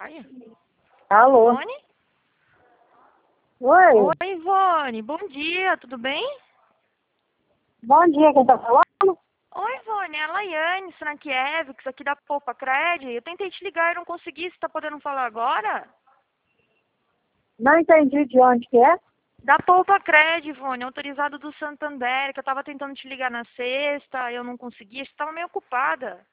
Praia. Alô? Ivone? Oi? Oi, Ivone. Bom dia, tudo bem? Bom dia, quem tá falando? Oi, Ivone. É a Laiane Srankiewicz, aqui da Poupa Cred. Eu tentei te ligar e não consegui. Você tá podendo falar agora? Não entendi de onde que é. Da Poupa Cred, Ivone, autorizado do Santander, que eu tava tentando te ligar na sexta, eu não consegui. Você tava meio ocupada.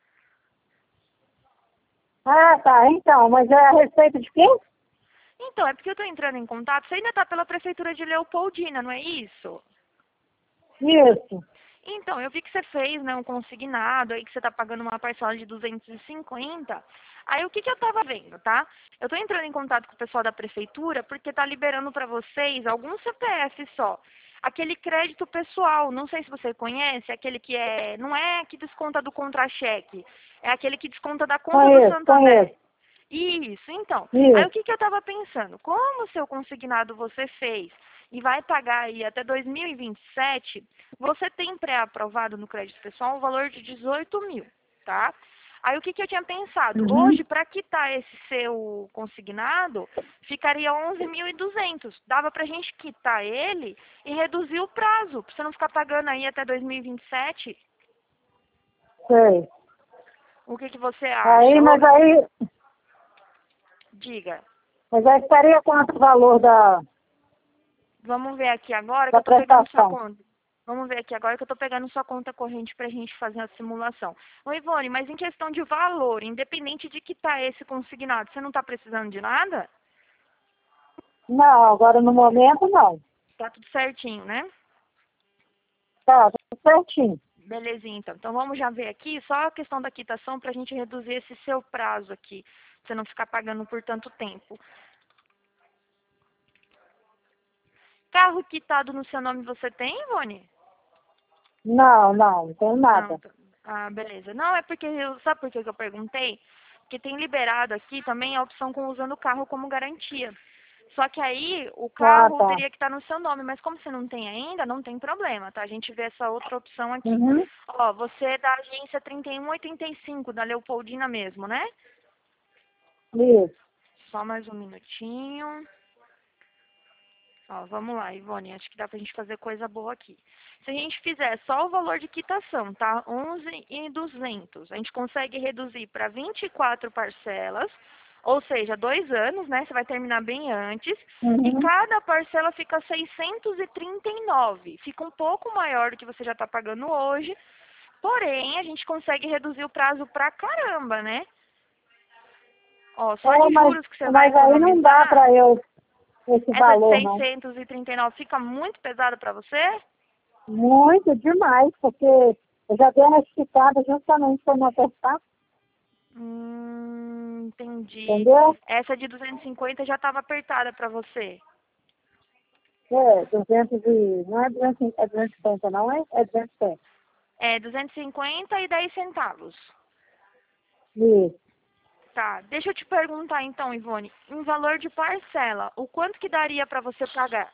Ah, tá, então, mas é a respeito de quem? Então, é porque eu tô entrando em contato. Você ainda tá pela Prefeitura de Leopoldina, não é isso? Isso. Então, eu vi que você fez, né, um consignado, aí que você tá pagando uma parcela de 250. Aí, o que que eu tava vendo, tá? Eu tô entrando em contato com o pessoal da prefeitura porque tá liberando pra vocês algum CPF só. Aquele crédito pessoal, não sei se você conhece, aquele que não é que desconta do contra-cheque, é aquele que desconta da conta do Conheço. Santander. Isso, então. Aí o Isso. que que eu estava pensando? Como o seu consignado você fez e vai pagar aí até 2027, você tem pré-aprovado no crédito pessoal um valor de 18 mil, tá? Aí o que que eu tinha pensado? Uhum. Hoje, para quitar esse seu consignado, ficaria 11.200. Dava pra gente quitar ele e reduzir o prazo, pra você não ficar pagando aí até 2027. Sei. O que que você Aí, acha? Diga. mas aí estaria quanto o valor Vamos ver aqui agora que da eu tô pegando sua prestação? conta. Vamos ver aqui agora que eu tô pegando sua conta corrente pra gente fazer a simulação. Ô Ivone, mas em questão de valor, independente de que tá esse consignado, você não tá precisando de nada? Não, agora no momento não. Tá tudo certinho, né? Tá, tudo certinho. Belezinha, então. Então vamos já ver aqui só a questão da quitação pra gente reduzir esse seu prazo aqui. Pra você não ficar pagando por tanto tempo. Carro quitado no seu nome você tem, Ivone? Não tem Não. nada. Ah, beleza. Não, é porque, sabe por que que eu perguntei? Porque tem liberado aqui também a opção com usando o carro como garantia. Só que aí o Ah, carro tá. teria que estar no seu nome, mas como você não tem ainda, não tem problema, tá? A gente vê essa outra opção aqui. Uhum. Ó, você é da agência 3185, da Leopoldina mesmo, né? Isso. Só mais um minutinho. Ó, vamos lá, Ivone, acho que dá pra gente fazer coisa boa aqui. Se a gente fizer só o valor de quitação, tá? 11.200, a gente consegue reduzir para 24 parcelas, ou seja, 2 anos, né? Você vai terminar bem antes. E Uhum. cada parcela fica 639. Fica um pouco maior do que você já está pagando hoje. Porém, a gente consegue reduzir o prazo pra caramba, né? Ó, só É, de juros que você vai mas aí não dá economizar, para eu esse essa de valor, não. 639 fica muito pesada para você? Muito demais, porque eu já dei uma esticada justamente para não apertar, Entendi. entendeu? Essa de 250 já estava apertada para você. É, 200 e... Não é 200, é 250, não é? É 250. É 250 e 10 centavos. Isso. Tá, deixa eu te perguntar então, Ivone, em valor de parcela, o quanto que daria para você pagar?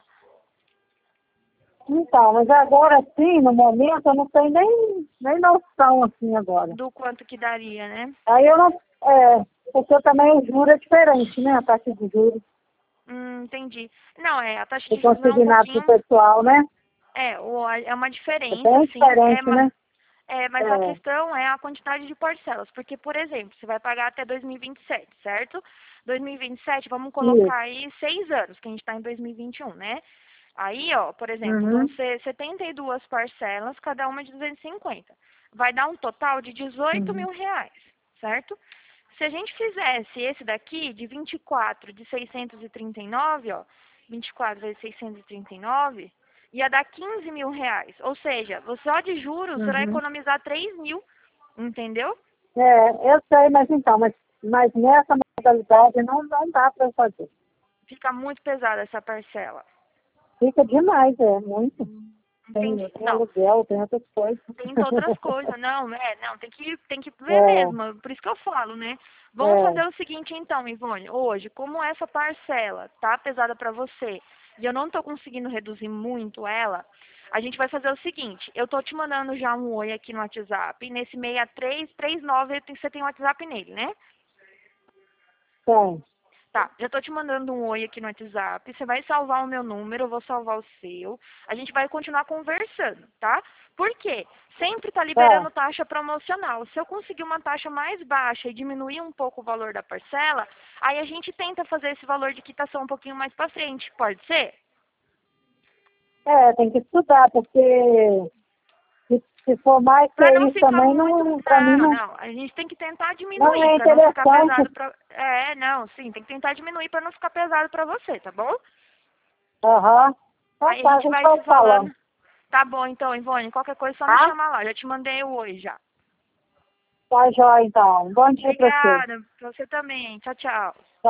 Então, mas agora sim, no momento, eu não tenho nem noção assim agora. Do quanto que daria, né? Aí eu não... porque também o juro é diferente, né? A taxa de juros. Entendi. Não, a taxa O de juros é um consignado pro pouquinho, pessoal, né? é uma É diferença, bem sim, diferente, né? mas a É. questão é a quantidade de parcelas, porque, por exemplo, você vai pagar até 2027, certo? 2027, vamos Isso. colocar aí 6 anos, que a gente está em 2021, né? Aí, ó, por exemplo, vão Uhum. ser 72 parcelas, cada uma de 250. Vai dar um total de 18 Uhum. mil reais, certo? Se a gente fizesse esse daqui, de 24 de 639, ó, 24 vezes 639, ia dar 15 mil reais. Ou seja, só de juros você vai Uhum. economizar 3 mil, entendeu? Eu sei, mas então, mas nessa modalidade não dá para fazer. Fica muito pesada essa parcela. Fica demais, muito. Entendi. Tem Não, aluguel, tem outras coisas. tem outras coisas. Não, não, tem que ver é, mesmo. Por isso que eu falo, né? Vamos é. fazer o seguinte então, Ivone. Hoje, como essa parcela tá pesada para você e eu não tô conseguindo reduzir muito ela, a gente vai fazer o seguinte. Eu tô te mandando já um oi aqui no WhatsApp. Nesse 6339 você tem o WhatsApp nele, né? Tem. Tá, já tô te mandando um oi aqui no WhatsApp. Você vai salvar o meu número, eu vou salvar o seu. A gente vai continuar conversando, tá? Por quê? Sempre tá liberando taxa promocional. Se eu conseguir uma taxa mais baixa e diminuir um pouco o valor da parcela, aí a gente tenta fazer esse valor de quitação um pouquinho mais pra frente. Pode ser? Tem que estudar, porque se for mais que Pra não isso ficar também, muito. para mim Não, não, não. A gente tem que tentar não diminuir é pra não ficar interessante. pesado pra. Não, sim, tem que tentar diminuir pra não ficar pesado pra você, tá bom? Aham. Então Aí a tá, a gente gente vai vai se falando. falando. Tá bom, então, Ivone, qualquer coisa é só me Tá? chamar lá. Já te mandei o oi já. Tá, jóia, então. Bom dia para você. Obrigada. Pra você também. Tchau, tchau.